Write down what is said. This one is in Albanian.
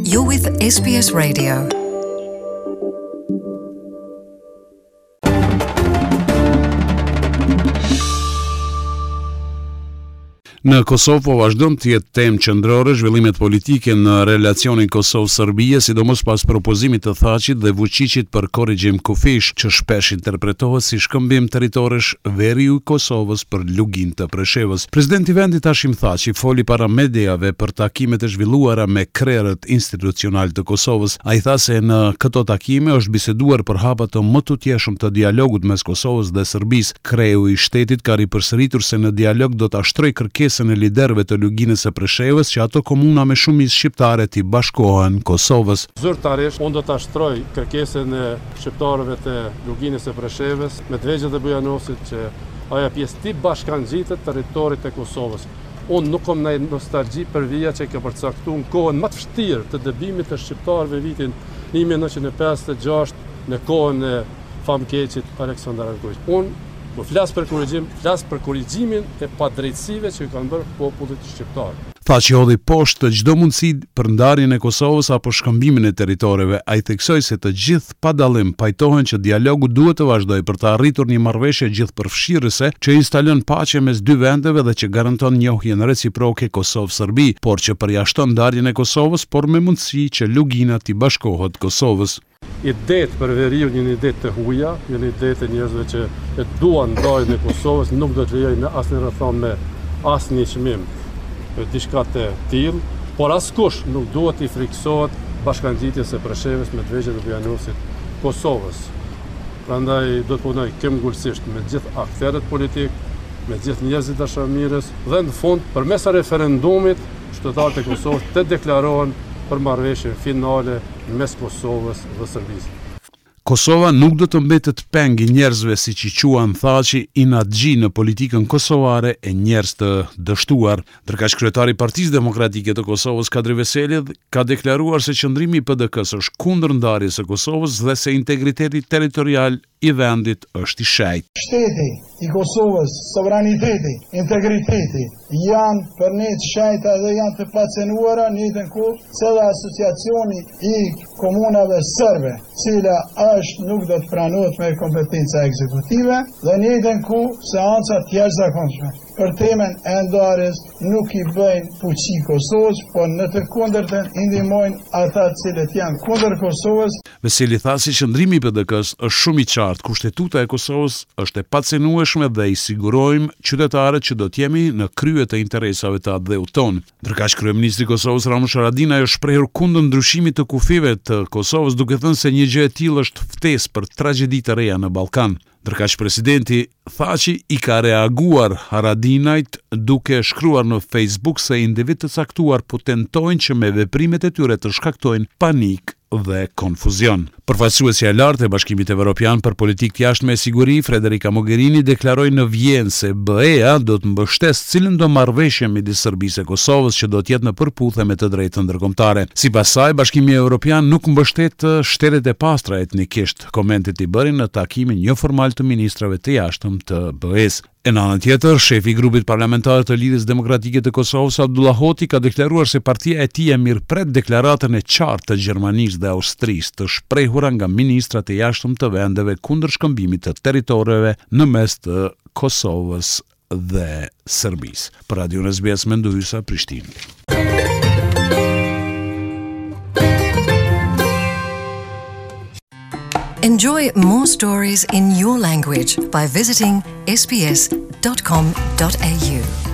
You're with SBS Radio. Në Kosovë po vazhdon të jetë temë qendrore zhvillimet politike në relacionin Kosovë-Serbia, sidomos pas propozimit të Thaçit dhe Vučićit për korrigjim kufish, që shpesh interpretohet si shkëmbim territoresh veriu i Kosovës për lugin të Preshevës. Presidenti i vendit Hashim Thaçi foli para mediave për takimet e zhvilluara me krerët institucional të Kosovës. Ai tha se në këto takime është biseduar për hapa të më të tjeshëm të dialogut mes Kosovës dhe Serbisë. Kreu i shtetit ka ripërsëritur se në dialog do ta shtrojë kërkesën e liderëve të luginës së Preshevës që ato komuna me shumicë shqiptare t'i bashkohen Kosovës. Zyrtarisht unë do ta shtroj kërkesën e shqiptarëve të luginës së Preshevës me Dvegjet dhe Bujanosit që ajo pjesë t'i bashkangjitet territorit të Kosovës. Unë nuk kam ndaj nostalgji për vija që ka përcaktuar në kohën më të vështirë të dëbimit të shqiptarëve vitin 1956 në kohën e famkeqit Aleksandar Argović. Unë flas për korrigjimin e padrejtësive që kanë bërë popullit shqiptar. Thaçi hodhi poshtë çdo mundësi për ndarjen e Kosovës apo shkëmbimin e territoreve. Ai theksoi se të gjithë pa dallim pajtohen që dialogu duhet të vazhdojë për të arritur një marrëveshje gjithëpërfshirëse që instalon paqe mes dy vendeve dhe që garanton njohjen reciproke Kosovë-Serbi, por që përjashton ndarjen e Kosovës, por me mundësi që lugina t'i bashkohet Kosovës. Idetë për veriu një ide të huaja, një ide të njerëzve që e duan ndarjen e Kosovës, nuk do të lejojnë në asnjë rrethon me asnjë çmim diçka të tillë, por askush nuk duhet i friksohet bashkangjitjes së Preshevës me Dvegjet dhe Bujanosit Kosovës. Prandaj do të punoj këmbgulsisht me gjithë aktorët politik, me gjithë njerëzit dashamirës dhe në fund përmes referendumit qytetarët e Kosovës të deklarohen për marrëveshjen finale mes Kosovës dhe Serbisë. Kosova nuk do të mbetet peng i njerëzve siç i quan Thaçi inatgji në politikën kosovare e njerëz të dështuar. Ndërkaq kryetari i Partisë Demokratike të Kosovës Kadri Veseli ka deklaruar se qëndrimi i PDK-s është kundër ndarjes së Kosovës dhe se integriteti territorial i vendit është i shejtë. Shteti i Kosovës, sovraniteti, integriteti janë për ne të shejta dhe janë të pacenuara në njëjtën kohë se dhe asociacioni i komunave serbe, cila është nuk do të pranohet me kompetenca ekzekutive dhe në njëjtën kohë seanca të jashtëzakonshme për temën e ndarjes nuk i bëjnë fuqi Kosovës, por në të kundërtën i ndihmojnë ata të cilët janë kundër Kosovës. Veseli tha se qëndrimi i PDK-s është shumë i qartë. Kushtetuta e Kosovës është e pacenueshme dhe i sigurojmë qytetarët që do të jemi në krye të interesave të atdheut tonë. Ndërkaq kryeministri i Kosovës Ramush Haradinaj është shprehur kundër ndryshimit të kufive të Kosovës, duke thënë se një gjë e tillë është ftesë për tragjedi të reja në Ballkan. Ndërkaq presidenti Thaçi i ka reaguar Haradinajt duke shkruar në Facebook se individ të caktuar po tentojnë që me veprimet e tyre të shkaktojnë panik dhe konfuzion. Përfaqësuesja e lartë e Bashkimit Evropian për politikë të jashtme e siguri, Federica Mogherini, deklaroi në Vjenë se BE-a do të mbështesë cilën do marrëveshje midis Serbisë e Kosovës që do të jetë në përputhje me të drejtën ndërkombëtare. Sipas saj, Bashkimi Evropian nuk mbështet shtetet e pastra etnikisht. Komentet i bërin në takimin jo formal të ministrave të jashtëm të BE-s. E në anën tjetër, shefi i grupit parlamentar të Lidhjes Demokratike të Kosovës, Abdullah Hoti, ka deklaruar se partia e tij e mirëpret deklaratën e qartë të Gjermanisë dhe Austrisë të shprehura nga ministrat e jashtëm të vendeve kundër shkëmbimit të territoreve në mes të Kosovës dhe Serbisë. Për Radio SBS Mendoza, Prishtinë. Enjoy more stories in your language by visiting sbs.com.au.